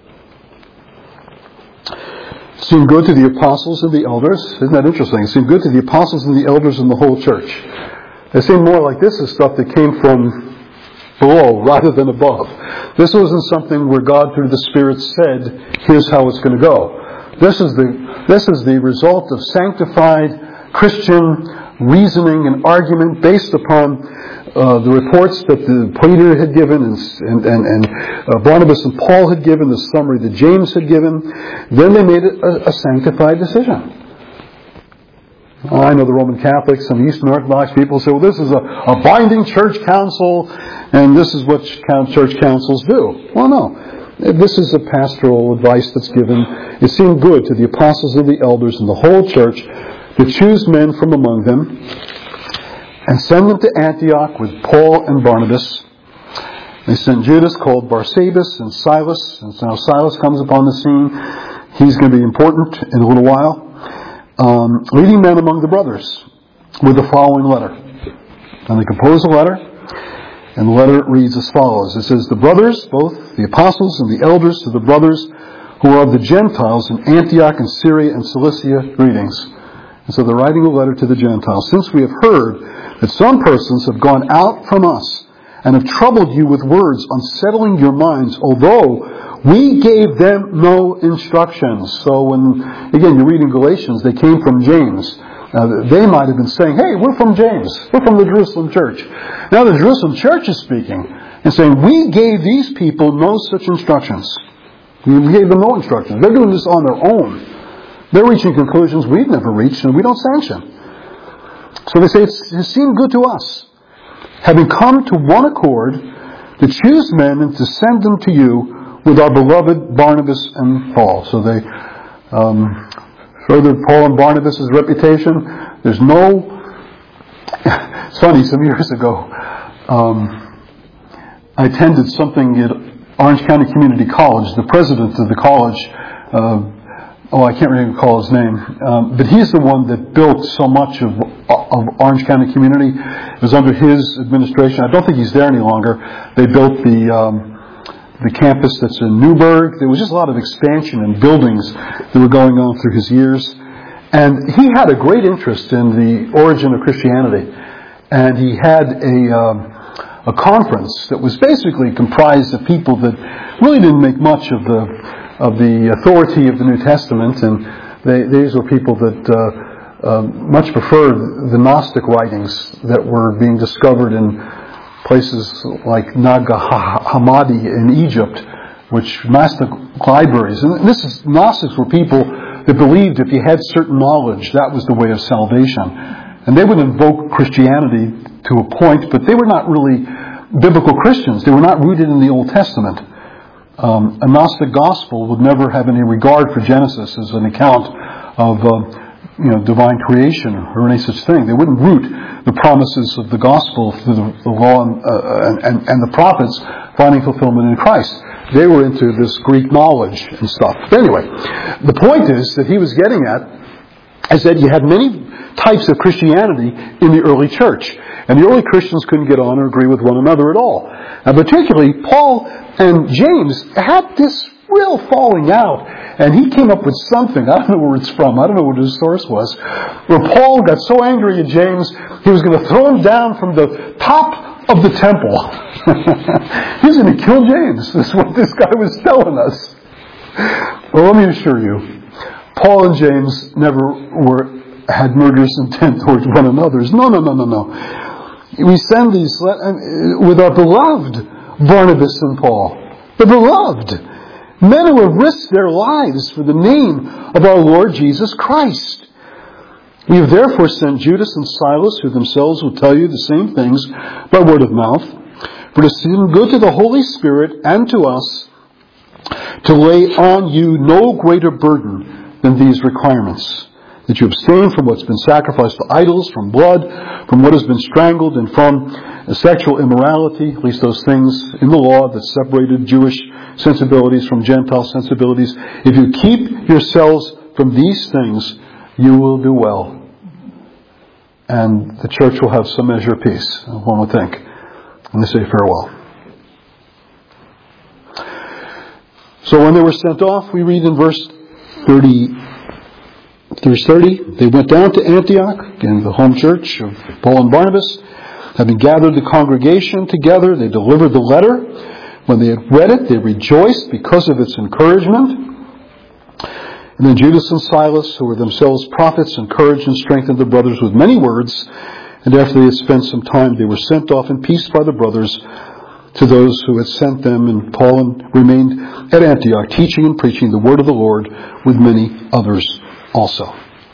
It seemed good to the apostles and the elders. Isn't that interesting? It seemed good to the apostles and the elders and the whole church. It seemed more like this is stuff that came from below rather than above. This wasn't something where God through the Spirit said, here's how it's going to go. This is the, this is the result of sanctified Christian reasoning and argument based upon Uh, the reports that the Peter had given and, and, and, and uh, Barnabas and Paul had given, the summary that James had given. Then they made it a, a sanctified decision. I know the Roman Catholics and the Eastern Orthodox people say, well, this is a, a binding church council, and this is what church councils do. Well, no. This is a pastoral advice that's given. It seemed good to the apostles and the elders and the whole church to choose men from among them and send them to Antioch with Paul and Barnabas. They sent Judas called Barsabas and Silas. And so now Silas comes upon the scene. He's going to be important in a little while. Um, leading men among the brothers with the following letter. And they compose a letter. And the letter reads as follows. It says, the brothers, both the apostles and the elders to the brothers who are of the Gentiles in Antioch and Syria and Cilicia, greetings. And so they're writing a letter to the Gentiles. Since we have heard that some persons have gone out from us and have troubled you with words, unsettling your minds, although we gave them no instructions. So when, again, you're reading Galatians, they came from James. Now, they might have been saying, hey, we're from James. We're from the Jerusalem church. Now the Jerusalem church is speaking and saying, we gave these people no such instructions. We gave them no instructions. They're doing this on their own. They're reaching conclusions we've never reached and we don't sanction. So they say, it seemed good to us, having come to one accord, to choose men and to send them to you with our beloved Barnabas and Paul. So they um, furthered Paul and Barnabas' reputation. There's no... It's funny, some years ago, um, I attended something at Orange County Community College. The president of the college... Uh, Oh, I can't really recall his name. Um, but he's the one that built so much of, of Orange County Community. It was under his administration. I don't think he's there any longer. They built the um, the campus that's in Newburgh. There was just a lot of expansion and buildings that were going on through his years. And he had a great interest in the origin of Christianity. And he had a, um, a conference that was basically comprised of people that really didn't make much of the of the authority of the New Testament, and they, these were people that uh, uh, much preferred the Gnostic writings that were being discovered in places like Nag Hammadi in Egypt, which Gnostic libraries. And this is, Gnostics were people that believed if you had certain knowledge, that was the way of salvation. And they would invoke Christianity to a point, but they were not really biblical Christians. They were not rooted in the Old Testament. Um, a Gnostic gospel would never have any regard for Genesis as an account of uh, you know, divine creation or any such thing. They wouldn't root the promises of the gospel through the, the law and, uh, and, and, and the prophets finding fulfillment in Christ. They were into this Greek knowledge and stuff. But anyway, the point is that he was getting at is that you had many types of Christianity in the early church. And the early Christians couldn't get on or agree with one another at all. And particularly, Paul and James had this real falling out. And he came up with something. I don't know where it's from. I don't know what his source was. Where Paul got so angry at James, he was going to throw him down from the top of the temple. He's going to kill James. That's what this guy was telling us. Well, let me assure you, Paul and James never were had murderous intent towards one another. No, no, no, no, no. We send these with our beloved Barnabas and Paul. The beloved. Men who have risked their lives for the name of our Lord Jesus Christ. We have therefore sent Judas and Silas, who themselves will tell you the same things by word of mouth, for to seem good to the Holy Spirit and to us, to lay on you no greater burden than these requirements, that you abstain from what's been sacrificed to idols, from blood, from what has been strangled, and from sexual immorality, at least those things in the law that separated Jewish sensibilities from Gentile sensibilities. If you keep yourselves from these things, you will do well. And the church will have some measure of peace, one would think. And they say farewell. So when they were sent off, we read in verse thirty, verse thirty, they went down to Antioch, in the home church of Paul and Barnabas. Having gathered the congregation together, they delivered the letter. When they had read it, they rejoiced because of its encouragement. And then Judas and Silas, who were themselves prophets, encouraged and strengthened the brothers with many words. And after they had spent some time, they were sent off in peace by the brothers to those who had sent them. And Paul remained at Antioch, teaching and preaching the word of the Lord with many others also.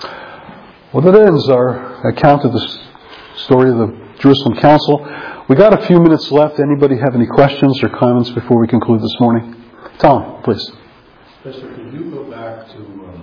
Well, that ends our account of the story of the Jerusalem Council. We got a few minutes left. Anybody have any questions or comments before we conclude this morning? Tom, please. Pastor, could you go back to um,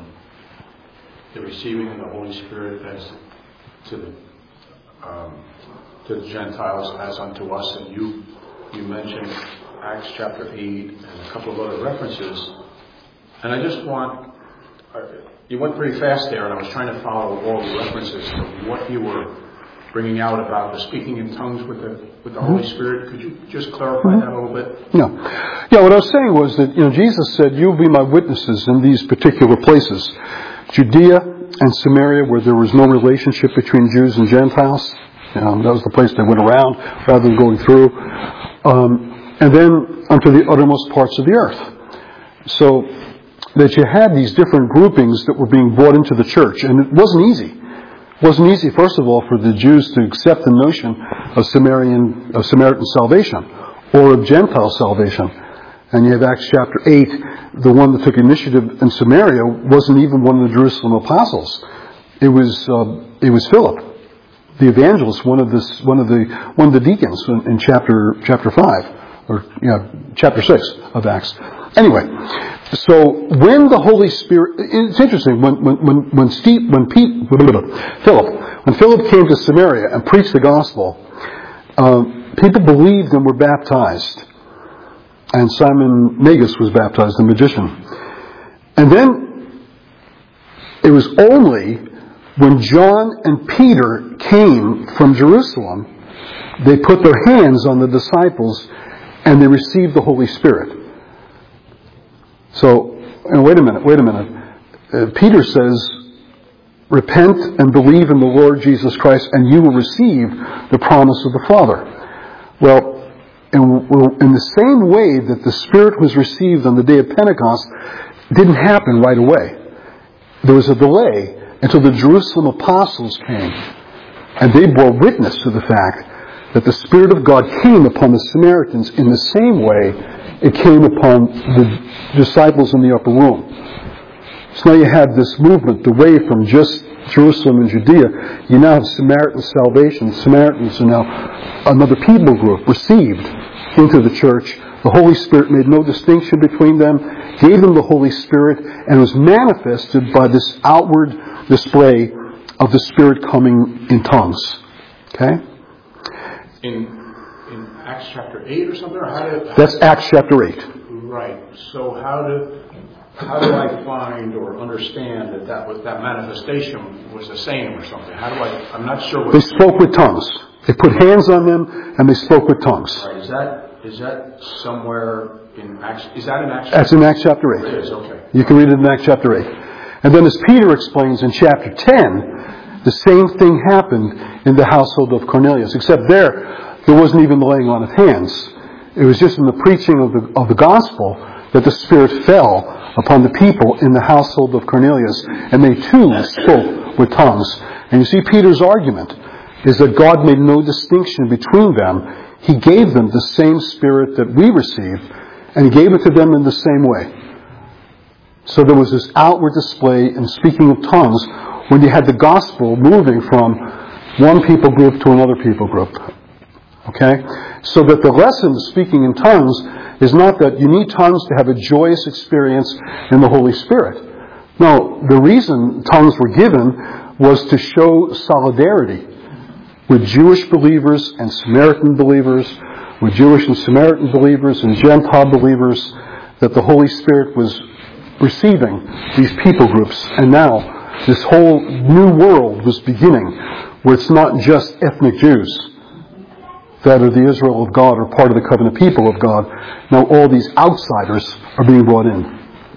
the receiving of the Holy Spirit as to the um, to the Gentiles as unto us? And you you mentioned Acts chapter eight and a couple of other references. And I just want uh, you went pretty fast there, and I was trying to follow all the references to what you were bringing out about the speaking in tongues with the with the mm-hmm. Holy Spirit. Could you just clarify mm-hmm. that a little bit? Yeah. Yeah, what I was saying was that, you know, Jesus said, you'll be my witnesses in these particular places. Judea and Samaria, where there was no relationship between Jews and Gentiles. You know, that was the place they went around rather than going through. Um, and then unto the uttermost parts of the earth. So that you had these different groupings that were being brought into the church. And it wasn't easy. It wasn't easy, first of all, for the Jews to accept the notion of Samaritan, of Samaritan salvation or of Gentile salvation. And you have Acts chapter eight, the one that took initiative in Samaria wasn't even one of the Jerusalem apostles. It was uh, it was Philip, the evangelist, one of this one of the one of the deacons in, in chapter chapter five or you know, chapter six of Acts. Anyway, so when the Holy Spirit, it's interesting when when when when Steve, when Pete, Philip, when Philip came to Samaria and preached the gospel, um, people believed and were baptized, and Simon Magus was baptized, the magician. And then it was only when John and Peter came from Jerusalem, they put their hands on the disciples and they received the Holy Spirit. So, and wait a minute, wait a minute. Uh, Peter says, repent and believe in the Lord Jesus Christ and you will receive the promise of the Father. Well, in, in the same way that the Spirit was received on the day of Pentecost, didn't happen right away. There was a delay until the Jerusalem apostles came. And they bore witness to the fact that the Spirit of God came upon the Samaritans in the same way it came upon the disciples in the upper room. So now you have this movement away from just Jerusalem and Judea. You now have Samaritan salvation. Samaritans are now another people group received into the church. The Holy Spirit made no distinction between them, gave them the Holy Spirit, and was manifested by this outward display of the Spirit coming in tongues. Okay? In in Acts chapter eight or something? Or how did, how That's Acts chapter eight. Right. So how do how do I find or understand that that was that manifestation was the same or something? How do I? I'm not sure what. They spoke with tongues. They put hands on them and they spoke with tongues. Right. Is that is that somewhere in Acts? Is that in Acts? That's in Acts chapter eight. It is. Okay. You can read it in Acts chapter eight. And then as Peter explains in chapter ten, the same thing happened in the household of Cornelius, except there, there wasn't even the laying on of hands. It was just in the preaching of the, of the gospel that the Spirit fell upon the people in the household of Cornelius, and they too spoke with tongues. And you see Peter's argument is that God made no distinction between them. He gave them the same Spirit that we receive, and He gave it to them in the same way. So there was this outward display in speaking of tongues when you had the gospel moving from one people group to another people group. Okay? So that the lesson of speaking in tongues is not that you need tongues to have a joyous experience in the Holy Spirit. No, the reason tongues were given was to show solidarity with Jewish believers and Samaritan believers, with Jewish and Samaritan believers and Gentile believers, that the Holy Spirit was receiving these people groups. And now this whole new world was beginning, where it's not just ethnic Jews that are the Israel of God or part of the covenant people of God. Now all these outsiders are being brought in.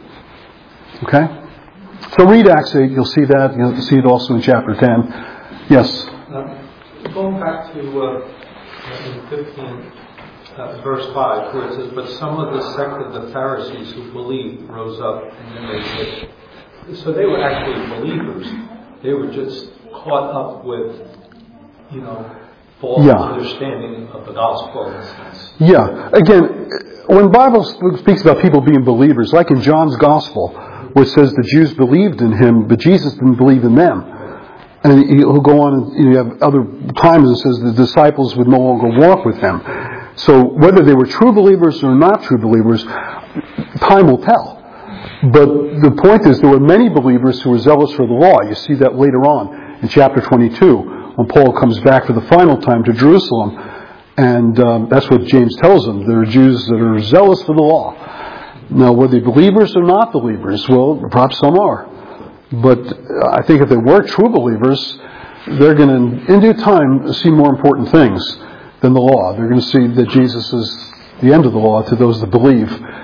Okay? So read Acts eight, you'll see that. You'll see it also in chapter ten. Yes? Uh, going back to uh, in fifteen, uh, verse five, where it says, "But some of the sect of the Pharisees who believed rose up," and then they said, so they were actually believers. They were just caught up with, you know, false yeah. understanding of the gospel in a sense. Yeah. Again, when the Bible speaks about people being believers, like in John's Gospel, where it says the Jews believed in Him, but Jesus didn't believe in them. And he'll go on and you have other times it says the disciples would no longer walk with Him. So whether they were true believers or not true believers, time will tell. But the point is there were many believers who were zealous for the law. You see that later on in chapter twenty-two when Paul comes back for the final time to Jerusalem. And um, that's what James tells them. There are Jews that are zealous for the law. Now, were they believers or not believers? Well, perhaps some are. But I think if they were true believers, they're going to, in due time, see more important things than the law. They're going to see that Jesus is the end of the law to those that believe.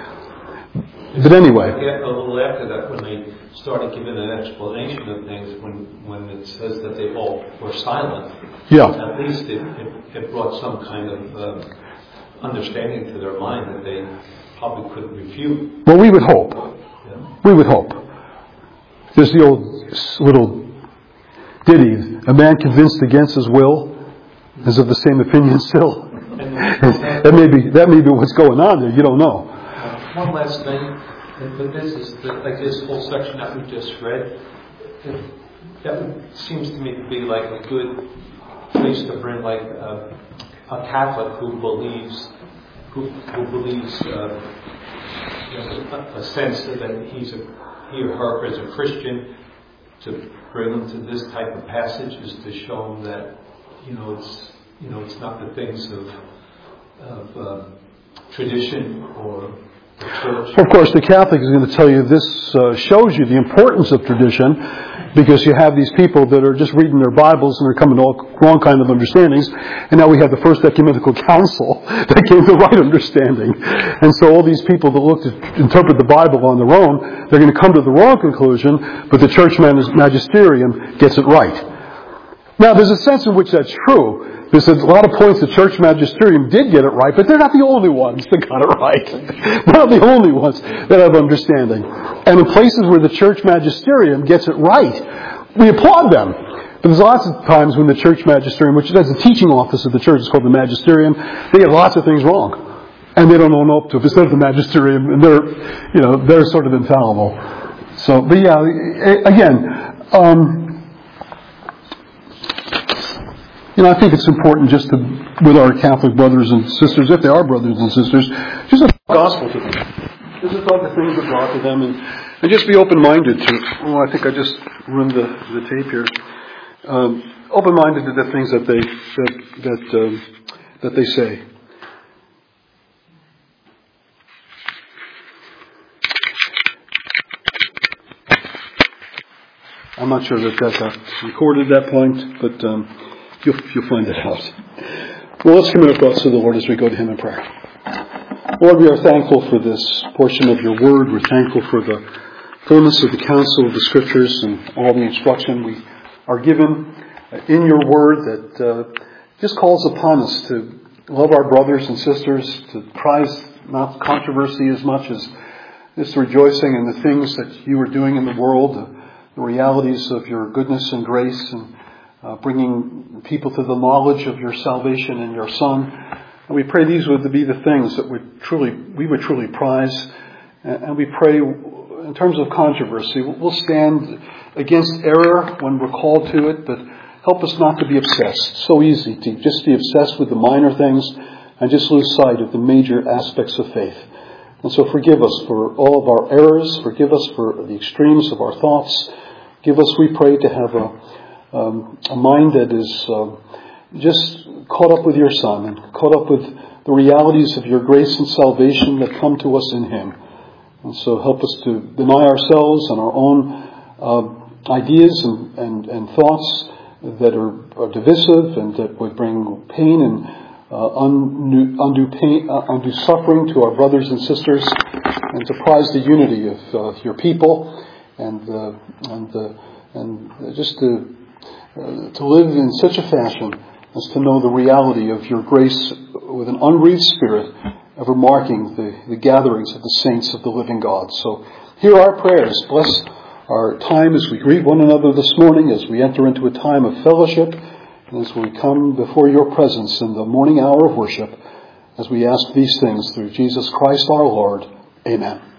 But anyway. A little after that, when they started giving an explanation of things, when, when it says that they all were silent, yeah. at least it, it, it brought some kind of uh, understanding to their mind that they probably couldn't refute. Well, we would hope. Yeah. We would hope. There's the old little ditty, a man convinced against his will is of the same opinion still. that may be that may be what's going on there. You don't know. Uh, one last thing, but this is the, like this whole section that we just read. It, that would, seems to me to be like a good place to bring like a, a Catholic who believes who, who believes uh, you know, a, a sense that he's a he or her as a Christian, to bring them to this type of passage is to show them that you know it's you know it's not the things of of uh, tradition or the church. Of course, the Catholic is going to tell you this uh, shows you the importance of tradition, because you have these people that are just reading their Bibles and they're coming to all wrong kind of understandings, and now we have the First Ecumenical Council that gave the right understanding. And so all these people that look to interpret the Bible on their own, they're going to come to the wrong conclusion, but the Church Magisterium gets it right. Now, there's a sense in which that's true. There's a lot of points the Church Magisterium did get it right, but they're not the only ones that got it right. They're not the only ones that have understanding. And in places where the Church Magisterium gets it right, we applaud them. But there's lots of times when the Church Magisterium, which is the teaching office of the Church, is called the Magisterium, they get lots of things wrong. And they don't own up to it. Instead of the Magisterium, and they're, you know, they're sort of infallible. So, but yeah, again, um, you know, I think it's important just to, with our Catholic brothers and sisters, if they are brothers and sisters, just to talk the gospel to them. Just to talk the things of God to them, and, and just be open-minded to, oh, I think I just ruined the, the tape here. Um, open-minded to the things that they, that, that, um, that they say. I'm not sure that that got recorded at that point, but, um, You'll, you'll find it out. Well, let's commit our thoughts to the Lord as we go to Him in prayer. Lord, we are thankful for this portion of Your Word. We're thankful for the fullness of the counsel of the Scriptures and all the instruction we are given in Your Word that uh, just calls upon us to love our brothers and sisters, to prize not controversy as much as just rejoicing in the things that you are doing in the world, the, the realities of your goodness and grace, and uh, bringing people to the knowledge of your salvation in your Son. And we pray these would be the things that would truly we would truly prize. And we pray in terms of controversy, we'll stand against error when we're called to it, but help us not to be obsessed. So easy to just be obsessed with the minor things and just lose sight of the major aspects of faith. And so forgive us for all of our errors. Forgive us for the extremes of our thoughts. Give us, we pray, to have a, um, a mind that is uh, just caught up with your Son and caught up with the realities of your grace and salvation that come to us in Him. And so help us to deny ourselves and our own uh, ideas and, and, and thoughts that are, are divisive and that would bring pain and uh, undue, undue pain, uh, undue suffering to our brothers and sisters, and to prize the unity of uh, your people, and uh, and uh, and just to uh, to live in such a fashion as to know the reality of your grace with an unwreathed spirit, ever marking the, the gatherings of the saints of the living God. So hear our prayers. Bless our time as we greet one another this morning, as we enter into a time of fellowship, and as we come before your presence in the morning hour of worship, as we ask these things through Jesus Christ our Lord. Amen.